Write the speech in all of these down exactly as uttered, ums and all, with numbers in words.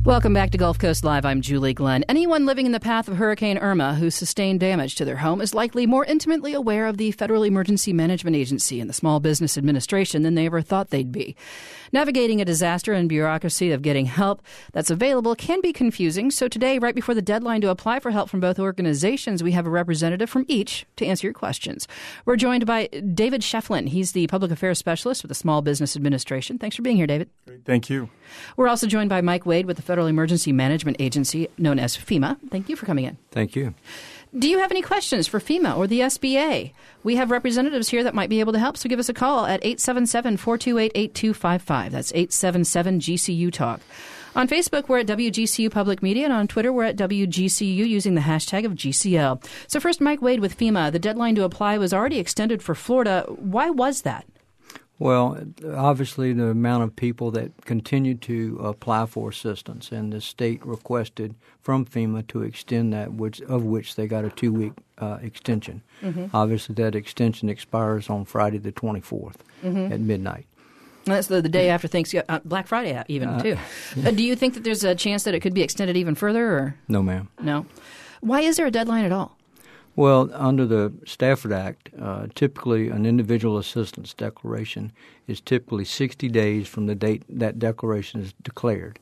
Welcome back to Gulf Coast Live. I'm Julie Glenn. Anyone living in the path of Hurricane Irma who sustained damage to their home is likely more intimately aware of the Federal Emergency Management Agency and the Small Business Administration than they ever thought they'd be. Navigating a disaster and bureaucracy of getting help that's available can be confusing. So today, right before the deadline to apply for help from both organizations, we have a representative from each to answer your questions. We're joined by David Shefflin. He's the Public Affairs Specialist with the Small Business Administration. Thanks for being here, David. Great. Thank you. We're also joined by Mike Wade with the Federal Emergency Management Agency, known as FEMA. Thank you for coming in. Thank you. Do you have any questions for FEMA or the S B A? We have representatives here that might be able to help, so give us a call at eight seven seven, four two eight, eight two five five. That's eight seven seven G C U Talk. On Facebook, we're at W G C U Public Media, and on Twitter, we're at W G C U using the hashtag of G C L. So first, Mike Wade with FEMA. The deadline to apply was already extended for Florida. Why was that? Well, obviously the amount of people that continued to apply for assistance, and the state requested from FEMA to extend that, which of which they got a two-week uh, extension. Mm-hmm. Obviously, that extension expires on Friday the twenty-fourth mm-hmm. at midnight. And that's the, the day after Thanksgiving, uh, Black Friday even, uh, too. Yeah. Uh, do you think that there's a chance that it could be extended even further? Or? No, ma'am. No. Why is there a deadline at all? Well, under the Stafford Act, uh, typically an individual assistance declaration is typically sixty days from the date that declaration is declared.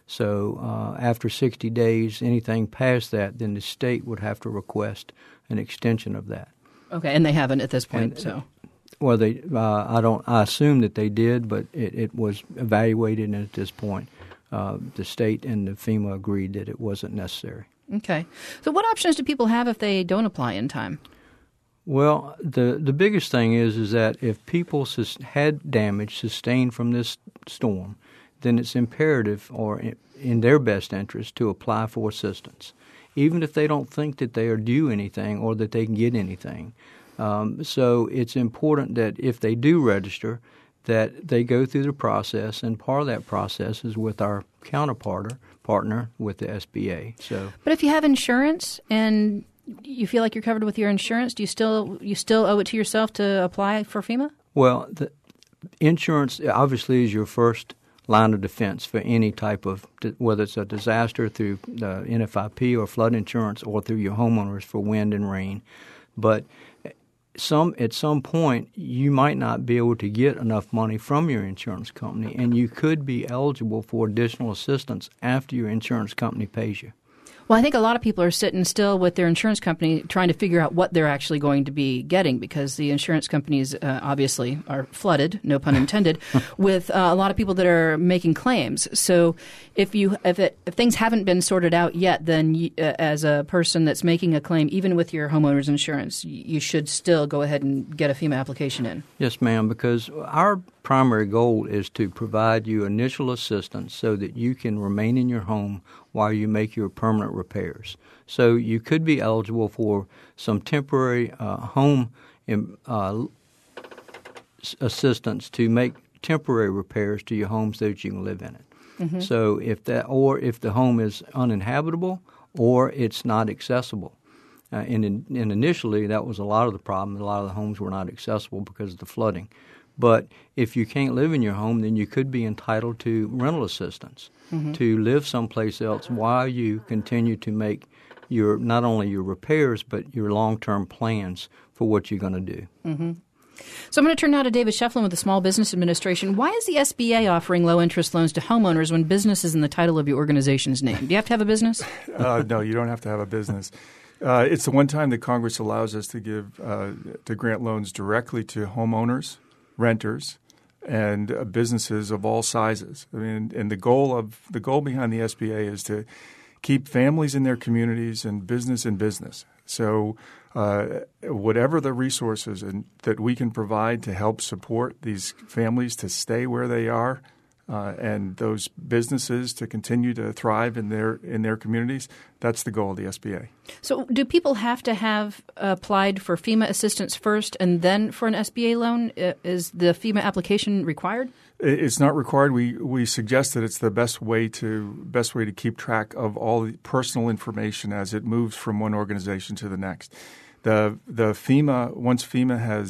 So uh, after sixty days, anything past that, then the state would have to request an extension of that. Okay, and they haven't at this point, and, so. Well, they, uh, I don't. I assume that they did, but it, it was evaluated, and at this point, uh, the state and the FEMA agreed that it wasn't necessary. Okay. So what options do people have if they don't apply in time? Well, the the biggest thing is is that if people sus- had damage sustained from this storm, then it's imperative or in, in their best interest to apply for assistance, even if they don't think that they are due anything or that they can get anything. Um, so it's important that if they do register, that they go through the process, and part of that process is with our counterpart partner with the S B A. So, but if you have insurance and you feel like you're covered with your insurance, do you still you still owe it to yourself to apply for FEMA? Well, the insurance obviously is your first line of defense for any type of, whether it's a disaster through the N F I P or flood insurance or through your homeowners for wind and rain. But Some at some point, you might not be able to get enough money from your insurance company, and you could be eligible for additional assistance after your insurance company pays you. Well, I think a lot of people are sitting still with their insurance company trying to figure out what they're actually going to be getting, because the insurance companies uh, obviously are flooded, no pun intended, with uh, a lot of people that are making claims. So if you if, it, if things haven't been sorted out yet, then you, uh, as a person that's making a claim, even with your homeowner's insurance, you should still go ahead and get a FEMA application in. Yes, ma'am, because our primary goal is to provide you initial assistance so that you can remain in your home while you make your permanent repairs. So you could be eligible for some temporary uh, home uh, assistance to make temporary repairs to your home so that you can live in it. Mm-hmm. So if that, or if the home is uninhabitable or it's not accessible. Uh, and, in, and initially that was a lot of the problem. A lot of the homes were not accessible because of the flooding. But if you can't live in your home, then you could be entitled to rental assistance mm-hmm. to live someplace else while you continue to make your not only your repairs but your long-term plans for what you're going to do. Mm-hmm. So I'm going to turn now to David Shefflin with the Small Business Administration. Why is the S B A offering low-interest loans to homeowners when business is in the title of your organization's name? Do you have to have a business? uh, no, you don't have to have a business. Uh, it's the one time that Congress allows us to give uh, to grant loans directly to homeowners, renters, and uh, businesses of all sizes. I mean, and the goal of the goal behind the S B A is to keep families in their communities and business in business. So, uh, whatever the resources and that we can provide to help support these families to stay where they are, uh, and those businesses to continue to thrive in their in their communities, that's the goal of the S B A. So do people have to have applied for FEMA assistance first and then for an S B A loan? Is the FEMA application required? It's not required. We we suggest that it's the best way to best way to keep track of all the personal information as it moves from one organization to the next. The the FEMA once FEMA has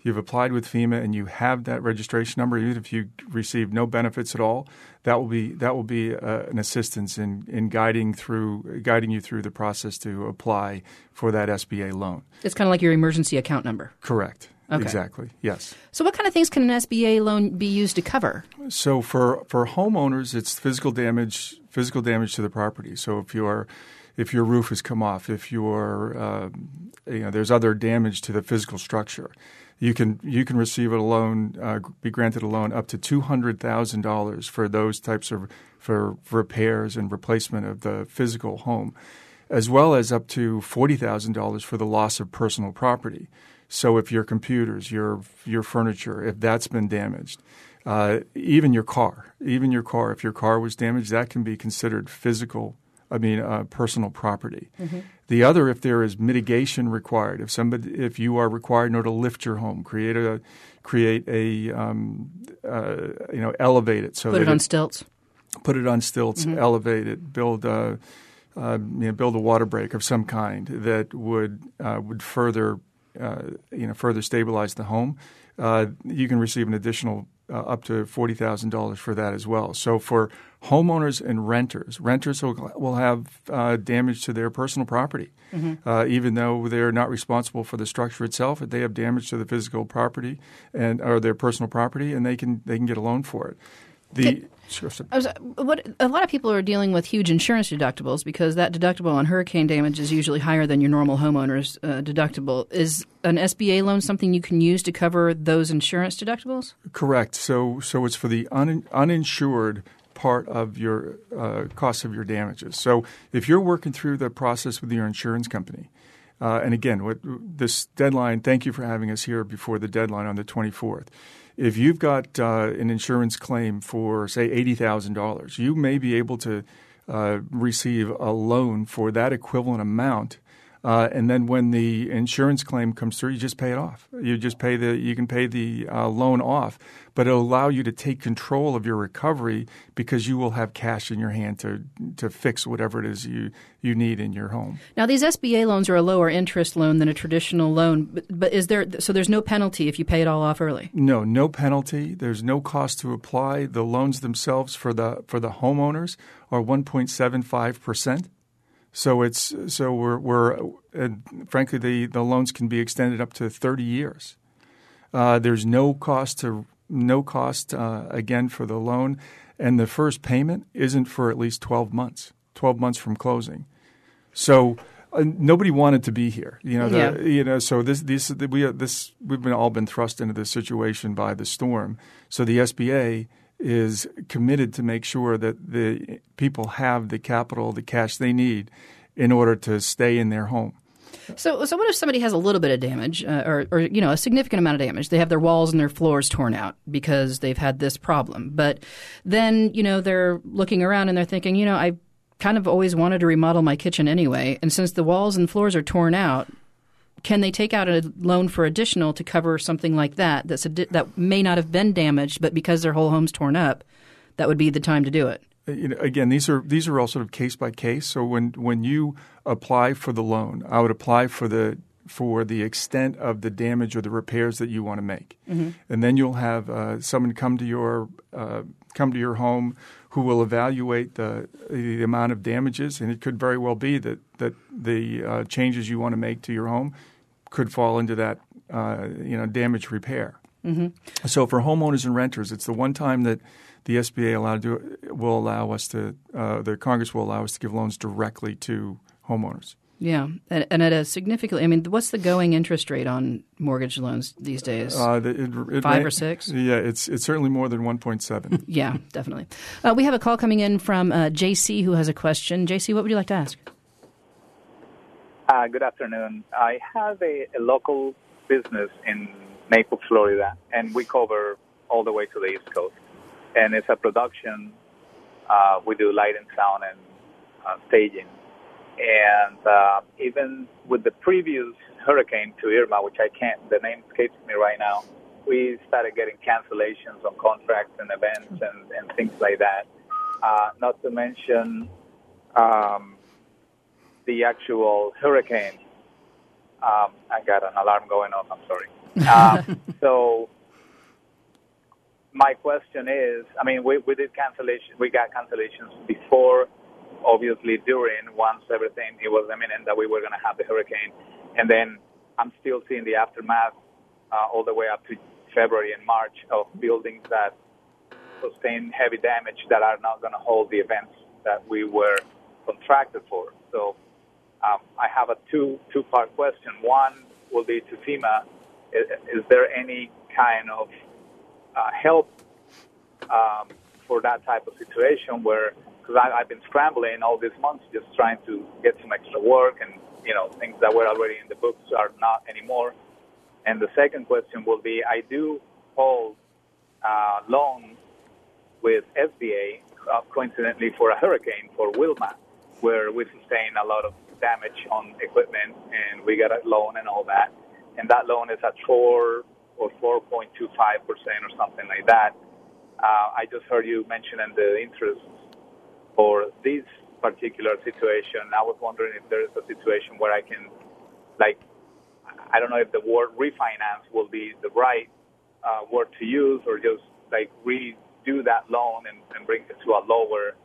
you've applied with FEMA, and you have that registration number, even if you receive no benefits at all, that will be that will be uh, an assistance in, in guiding through guiding you through the process to apply for that S B A loan. It's kind of like your emergency account number. Correct. Okay. Exactly. Yes. So what kind of things can an S B A loan be used to cover? So for, for homeowners, it's physical damage physical damage to the property. So if your if your roof has come off, if your uh, you know there's other damage to the physical structure, you can you can receive a loan, uh, be granted a loan up to two hundred thousand dollars for those types of for repairs and replacement of the physical home, as well as up to forty thousand dollars for the loss of personal property. So if your computers, your your furniture, if that's been damaged, uh, even your car, even your car, if your car was damaged, that can be considered physical, I mean, uh, personal property. Mm-hmm. The other, if there is mitigation required, if somebody, if you are required in order to lift your home, create a, create a, um, uh, you know, elevate it so put that it on it, stilts, put it on stilts, mm-hmm. elevate it, build a, uh, you know, build a water break of some kind that would uh, would further. Uh, you know, further stabilize the home, uh, you can receive an additional uh, up to forty thousand dollars for that as well. So for homeowners and renters, renters will, will have uh, damage to their personal property, mm-hmm. uh, even though they're not responsible for the structure itself. If they have damage to the physical property and or their personal property, and they can they can get a loan for it. The Can, sure, I was, what, a lot of people are dealing with huge insurance deductibles because that deductible on hurricane damage is usually higher than your normal homeowner's uh, deductible. Is an S B A loan something you can use to cover those insurance deductibles? Correct. So, so it's for the un, uninsured part of your uh, cost of your damages. So if you're working through the process with your insurance company, uh, and again, what this deadline, thank you for having us here before the deadline on the twenty-fourth. If you've got uh, an insurance claim for, say, eighty thousand dollars, you may be able to uh, receive a loan for that equivalent amount. Uh, and then when the insurance claim comes through, you just pay it off. You just pay the you can pay the uh, loan off, but it'll allow you to take control of your recovery because you will have cash in your hand to to fix whatever it is you, you need in your home. Now, these S B A loans are a lower interest loan than a traditional loan, but, but is there so there's no penalty if you pay it all off early? No, no penalty. There's no cost to apply. The loans themselves for the for the homeowners are one point seven five percent. So it's so we're we're uh, frankly the, the loans can be extended up to thirty years. Uh, there's no cost to no cost uh, again for the loan, and the first payment isn't for at least twelve months. Twelve months from closing. So uh, nobody wanted to be here, you know. The, yeah. You know, so this this we this we've been all been thrust into this situation by the storm. So the S B A is committed to make sure that the people have the capital, the cash they need in order to stay in their home. So, so what if somebody has a little bit of damage, uh, or, or you know, a significant amount of damage? They have their walls and their floors torn out because they've had this problem. But then, you know, they're looking around and they're thinking, you know, I kind of always wanted to remodel my kitchen anyway, and since the walls and floors are torn out, can they take out a loan for additional to cover something like that that's a, that may not have been damaged, but because their whole home's torn up, that would be the time to do it? You know, again, these are these are all sort of case by case. So when when you apply for the loan, I would apply for the for the extent of the damage or the repairs that you want to make, mm-hmm. and then you'll have uh, someone come to your uh, come to your home who will evaluate the the amount of damages, and it could very well be that that the uh, changes you want to make to your home could fall into that uh, you know damage repair. Mm-hmm. So for homeowners and renters, it's the one time that the S B A allowed to, will allow us to uh, the Congress will allow us to give loans directly to homeowners. Yeah, and, and at a significantly, I mean, what's the going interest rate on mortgage loans these days? Uh, it, it Five may, or six? Yeah, it's it's certainly more than one point seven. Yeah, definitely. Uh, we have a call coming in from uh, J C who has a question. J C, what would you like to ask? Uh, good afternoon. I have a, a local business in Naples, Florida, and we cover all the way to the East Coast. And it's a production. Uh, we do light and sound and uh, staging. And uh, even with the previous hurricane to Irma, which I can't, the name escapes me right now, we started getting cancellations on contracts and events and, and things like that. Uh, not to mention um, the actual hurricane. Um, I got an alarm going off. I'm sorry. Uh, so my question is, I mean, we, we did cancellation. We got cancellations before, obviously during, once everything, it was imminent that we were going to have the hurricane. And then I'm still seeing the aftermath uh, all the way up to February and March of buildings that sustain heavy damage that are not going to hold the events that we were contracted for. So um, I have a two, two-part question. One will be to FEMA. Is, is there any kind of uh, help um, for that type of situation where, because I've been scrambling all these months just trying to get some extra work, and, you know, things that were already in the books are not anymore. And the second question will be, I do hold uh, loan with S B A, uh, coincidentally for a hurricane, for Wilma, where we sustained a lot of damage on equipment, and we got a loan and all that. And that loan is at four or four point two five percent or something like that. Uh, I just heard you mentioning the interest for this particular situation. I was wondering if there is a situation where I can, like, I don't know if the word refinance will be the right uh, word to use, or just like redo that loan and, and bring it to a lower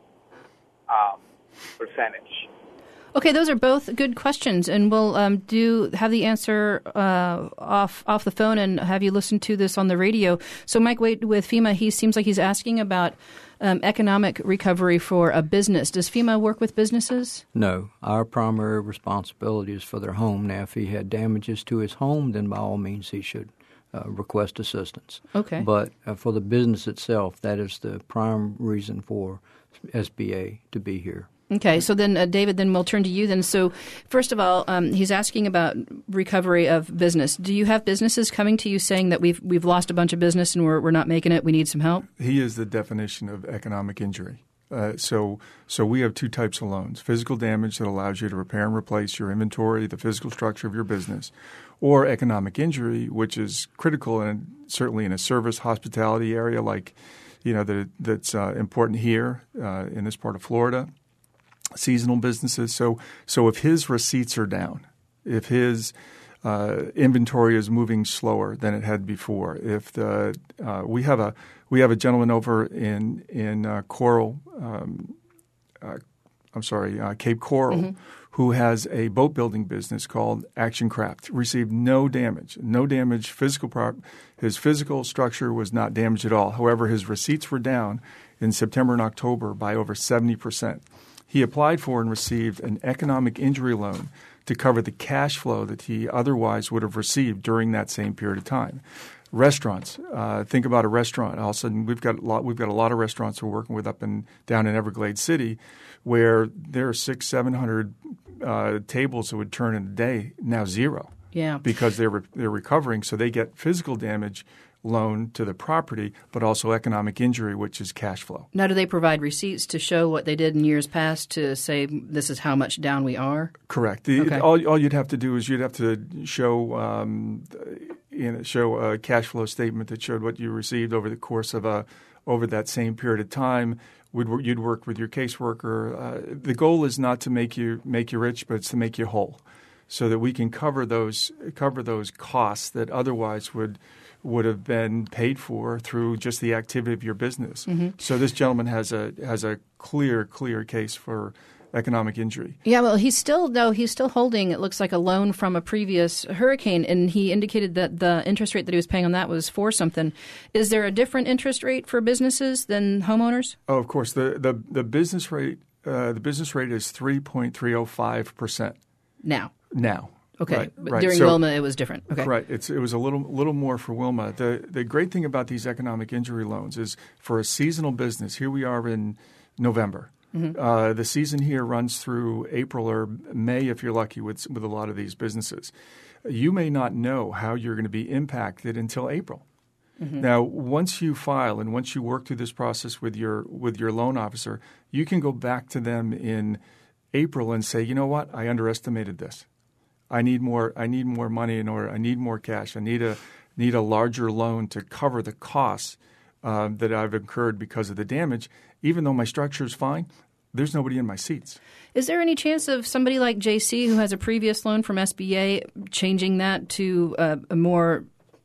um, percentage. Okay, those are both good questions, and we'll um, do have the answer uh, off off the phone and have you listen to this on the radio. So Mike Waite with FEMA, he seems like he's asking about um, economic recovery for a business. Does FEMA work with businesses? No. Our primary responsibility is for their home. Now, if he had damages to his home, then by all means he should uh, request assistance. Okay. But uh, for the business itself, that is the prime reason for S B A to be here. Okay, so then, uh, David, then we'll turn to you then. So first of all, um, he's asking about recovery of business. Do you have businesses coming to you saying that we've we've lost a bunch of business and we're we're not making it, we need some help? He is the definition of economic injury. Uh, so so we have two types of loans: physical damage that allows you to repair and replace your inventory, the physical structure of your business, or economic injury, which is critical and certainly in a service hospitality area like, you know, that that's uh, important here uh, in this part of Florida. Seasonal businesses. So so if his receipts are down, if his uh, inventory is moving slower than it had before, if the uh, we have a we have a gentleman over in in uh, Coral, um, uh, I'm sorry, uh, Cape Coral, mm-hmm. who has a boat building business called Action Craft. Received no damage, no damage. Physical prop, his physical structure was not damaged at all. However, his receipts were down in September and October by over seventy percent. He applied for and received an economic injury loan to cover the cash flow that he otherwise would have received during that same period of time. Restaurants. Uh, think about a restaurant. All of a sudden, we've got a lot. We've got a lot of restaurants we're working with up and down in Everglades City, where there are six, seven hundred uh, tables that would turn in a day. Now zero. Yeah. Because they're re- they're recovering, so they get physical damage loan to the property, but also economic injury, which is cash flow. Now, do they provide receipts to show what they did in years past to say this is how much down we are? Correct. The, okay. all, all you'd have to do is you'd have to show um, you know, show a cash flow statement that showed what you received over the course of a over that same period of time. Would you'd work with your caseworker. Uh, the goal is not to make you make you rich, but it's to make you whole, so that we can cover those cover those costs that otherwise would. would have been paid for through just the activity of your business. Mm-hmm. So this gentleman has a has a clear, clear case for economic injury. Yeah, well, he's still, though, he's still holding, it looks like, a loan from a previous hurricane, and he indicated that the interest rate that he was paying on that was four something. Is there a different interest rate for businesses than homeowners? Oh, of course. The the, the business rate uh, the business rate is three point three oh five percent. Now. Now. Okay, right, but right. during so, Wilma it was different. Okay, right. It's it was a little little more for Wilma. The the great thing about these economic injury loans is for a seasonal business. Here we are in November. Mm-hmm. Uh, the season here runs through April or May if you're lucky with with a lot of these businesses. You may not know how you're going to be impacted until April. Mm-hmm. Now, once you file and once you work through this process with your with your loan officer, you can go back to them in April and say, you know what, I underestimated this. I need more. I need more money in order. I need more cash. I need a need a larger loan to cover the costs uh, that I've incurred because of the damage. Even though my structure is fine, there's nobody in my seats. Is there any chance of somebody like J C, who has a previous loan from S B A, changing that to uh, a more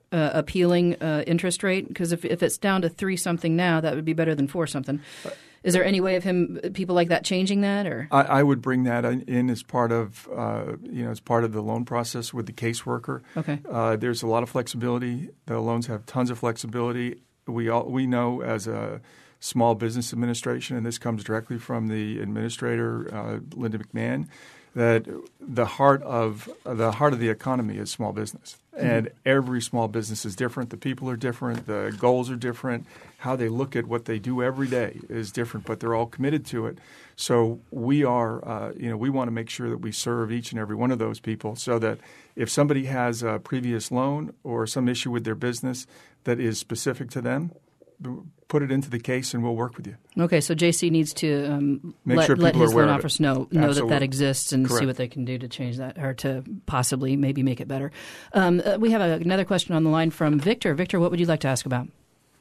uh, appealing uh, interest rate? Because if if it's down to three something now, that would be better than four something. Is there any way of him, people like that, changing that? Or I, I would bring that in as part of, uh, you know, as part of the loan process with the caseworker. Okay. Uh, there's a lot of flexibility. The loans have tons of flexibility. We all we know as a small business administration, and this comes directly from the administrator, uh, Linda McMahon, that the heart of the heart of the economy is small business. Mm-hmm. And every small business is different. The people are different. The goals are different. How they look at what they do every day is different, but they're all committed to it. So we are, uh, you know, we want to make sure that we serve each and every one of those people so that if somebody has a previous loan or some issue with their business that is specific to them, put it into the case and we'll work with you. Okay, so J C needs to um, Make let, sure let his are aware loan of officers it. know, know that Absolutely. that exists and Correct. see what they can do to change that or to possibly maybe make it better. Um, uh, we have a, another question on the line from Victor. Victor, what would you like to ask about?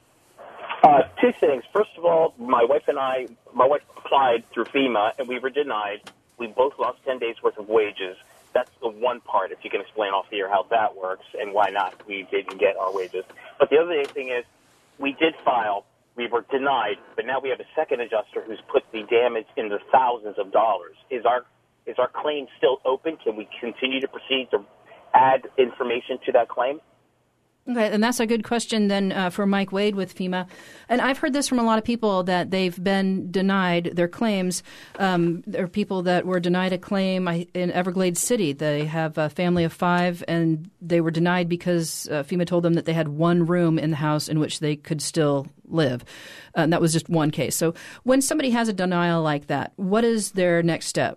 Uh, two things. First of all, my wife and I, my wife applied through FEMA, and we were denied. We both lost ten days' worth of wages. That's the one part, if you can explain off the air how that works and why not we didn't get our wages. But the other thing is we did file. We were denied, but now we have a second adjuster who's put the damage in the thousands of dollars. Is our is our claim still open? Can we continue to proceed to add information to that claim? Okay, and that's a good question then uh, for Mike Wade with FEMA. And I've heard this from a lot of people that they've been denied their claims. Um, there are people that were denied a claim in Everglades City. They have a family of five, and they were denied because uh, FEMA told them that they had one room in the house in which they could still live. Uh, and that was just one case. So when somebody has a denial like that, what is their next step?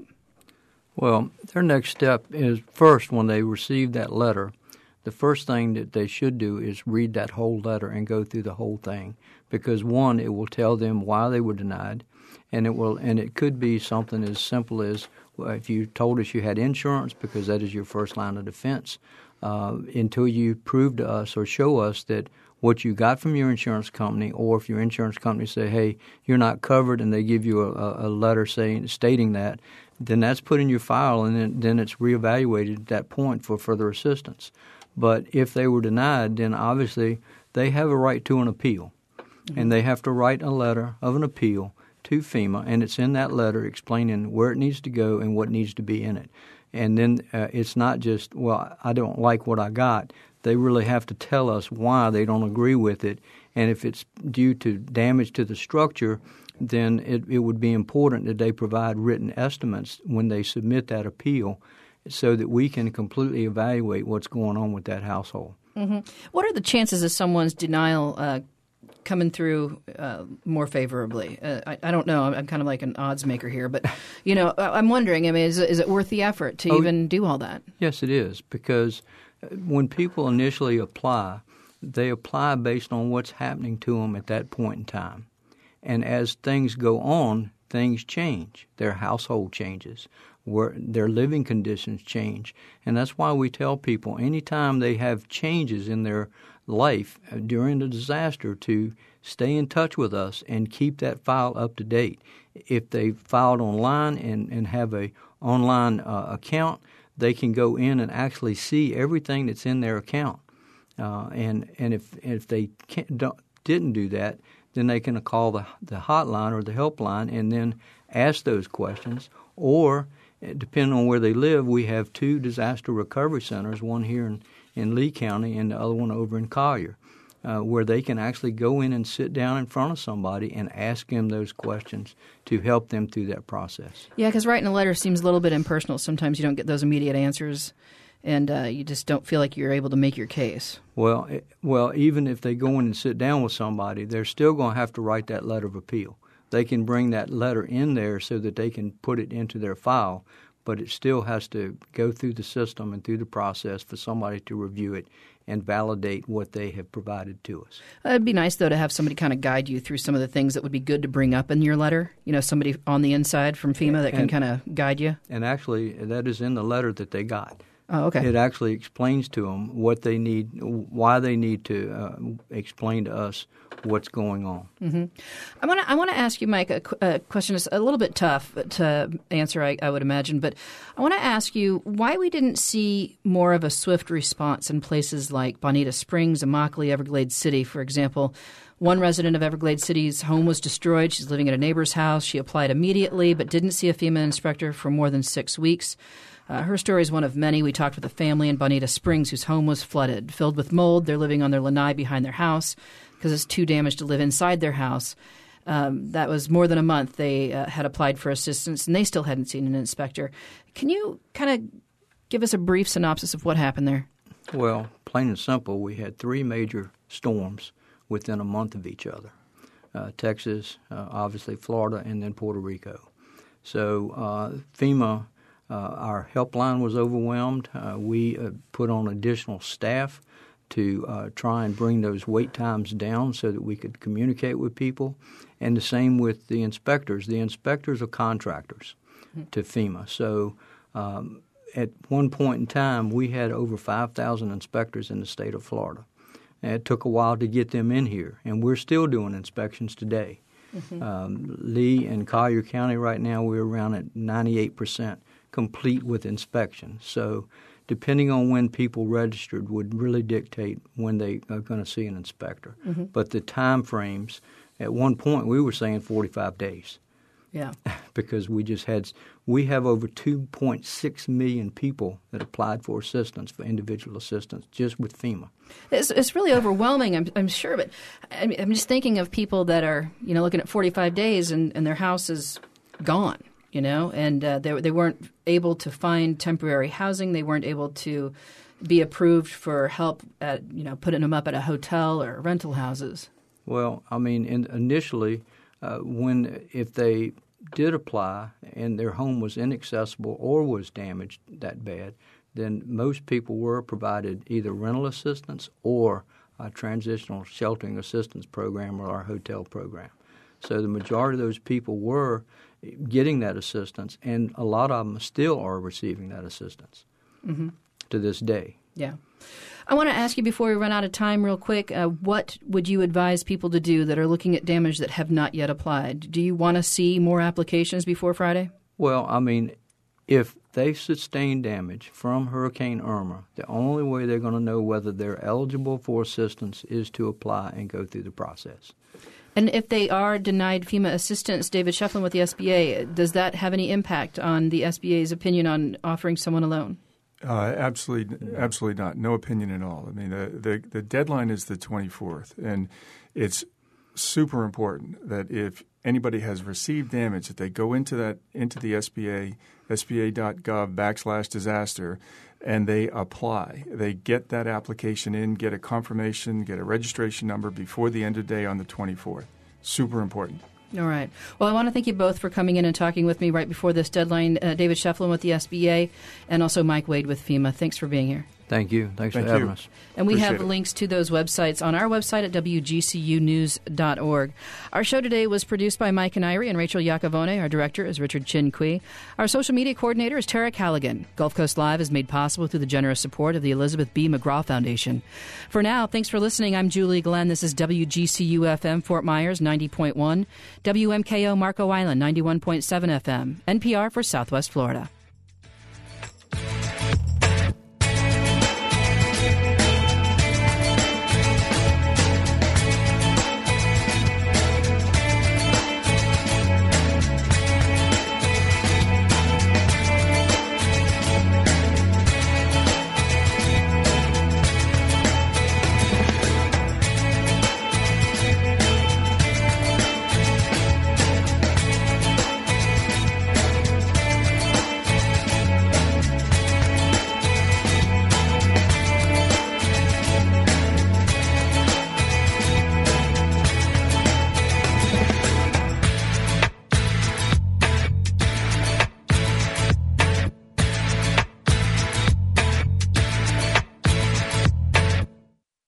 Well, their next step is first when they receive that letter, the first thing that they should do is read that whole letter and go through the whole thing because, one, it will tell them why they were denied, and it will, and it could be something as simple as well, if you told us you had insurance because that is your first line of defense, uh, until you prove to us or show us that what you got from your insurance company, or if your insurance company say, hey, you're not covered, and they give you a, a letter saying stating that, then that's put in your file, and then, then it's reevaluated at that point for further assistance. But if they were denied, then obviously they have a right to an appeal. Mm-hmm. And they have to write a letter of an appeal to FEMA, and it's in that letter explaining where it needs to go and what needs to be in it. And then uh, it's not just, well, I don't like what I got. They really have to tell us why they don't agree with it. And if it's due to damage to the structure, then it, it would be important that they provide written estimates when they submit that appeal, so that we can completely evaluate what's going on with that household. Mm-hmm. What are the chances of someone's denial uh, coming through uh, more favorably? Uh, I, I don't know. I'm, I'm kind of like an odds maker here, but you know, I'm wondering. I mean, is, is it worth the effort to oh, even do all that? Yes, it is, because when people initially apply, they apply based on what's happening to them at that point in time, and as things go on, things change. Their household changes. Where their living conditions change. And that's why we tell people anytime they have changes in their life during the disaster to stay in touch with us and keep that file up to date. If they filed online and, and have a online uh, account, they can go in and actually see everything that's in their account. Uh, and and if if they can't, don't, didn't do that, then they can call the, the hotline or the helpline and then ask those questions. Or depending on where they live, we have two disaster recovery centers, one here in, in Lee County and the other one over in Collier, uh, where they can actually go in and sit down in front of somebody and ask them those questions to help them through that process. Yeah, because writing a letter seems a little bit impersonal. Sometimes you don't get those immediate answers, and uh, you just don't feel like you're able to make your case. Well, it, well, even if they go in and sit down with somebody, they're still going to have to write that letter of appeal. They can bring that letter in there so that they can put it into their file, but it still has to go through the system and through the process for somebody to review it and validate what they have provided to us. It'd be nice, though, to have somebody kind of guide you through some of the things that would be good to bring up in your letter. You know, somebody on the inside from FEMA that can and, kind of guide you. And actually, that is in the letter that they got. Oh, okay. It actually explains to them what they need, why they need to uh, explain to us what's going on. Mm-hmm. I want to I want to ask you, Mike, a, a question that's a little bit tough to answer, I, I would imagine, but I want to ask you why we didn't see more of a swift response in places like Bonita Springs, Immokalee, Everglades City, for example. One resident of Everglades City's home was destroyed. She's living at a neighbor's house. She applied immediately but didn't see a FEMA inspector for more than six weeks. Uh, her story is one of many. We talked with a family in Bonita Springs whose home was flooded, filled with mold. They're living on their lanai behind their house because it's too damaged to live inside their house. Um, that was more than a month they uh, had applied for assistance, and they still hadn't seen an inspector. Can you kind of give us a brief synopsis of what happened there? Well, plain and simple, we had three major storms within a month of each other. Uh, Texas, uh, obviously Florida, and then Puerto Rico. So uh, FEMA, uh, our helpline was overwhelmed. Uh, we uh, put on additional staff to uh, try and bring those wait times down so that we could communicate with people. And the same with the inspectors. The inspectors are contractors mm-hmm. to FEMA. So um, at one point in time, we had over five thousand inspectors in the state of Florida. And it took a while to get them in here, and we're still doing inspections today. Mm-hmm. Um, Lee and Collier County right now, we're around at ninety-eight percent complete with inspection. So depending on when people registered would really dictate when they are going to see an inspector. Mm-hmm. But the time frames, at one point we were saying forty-five days. Yeah. Because we just had we have over two point six million people that applied for assistance, for individual assistance, just with FEMA. It's, it's really overwhelming, I'm, I'm sure, but I mean, I'm just thinking of people that are, you know, looking at forty-five days and, and their house is gone, you know, and uh, they they weren't able to find temporary housing. They weren't able to be approved for help at, you know, putting them up at a hotel or rental houses. Well, I mean, in, initially, uh, when if they did apply and their home was inaccessible or was damaged that bad, then most people were provided either rental assistance or a transitional sheltering assistance program or our hotel program. So the majority of those people were getting that assistance, and a lot of them still are receiving that assistance mm-hmm. to this day. Yeah. I want to ask you before we run out of time real quick, uh, what would you advise people to do that are looking at damage that have not yet applied? Do you want to see more applications before Friday? Well, I mean, if they sustain damage from Hurricane Irma, the only way they're going to know whether they're eligible for assistance is to apply and go through the process. And if they are denied FEMA assistance, David Shefflin with the S B A, does that have any impact on the S B A's opinion on offering someone a loan? Uh, absolutely, absolutely not. No opinion at all. I mean, the, the the deadline is the twenty-fourth, and it's super important that if anybody has received damage, that they go into that into the S B A, S B A dot gov backslash disaster, and they apply. They get that application in, get a confirmation, get a registration number before the end of the day on the twenty-fourth. Super important. All right. Well, I want to thank you both for coming in and talking with me right before this deadline. Uh, David Shefflin with the S B A and also Mike Wade with FEMA. Thanks for being here. Thank you. Thanks Thank for having you. us. And we Appreciate have it. links to those websites on our website at w g c u news dot org. Our show today was produced by Mike Canary and Rachel Iacovone. Our director is Richard Chin Kui. Our social media coordinator is Tara Callaghan. Gulf Coast Live is made possible through the generous support of the Elizabeth B. McGraw Foundation. For now, thanks for listening. I'm Julie Glenn. This is W G C U F M Fort Myers ninety point one, W M K O Marco Island ninety-one point seven F M, N P R for Southwest Florida.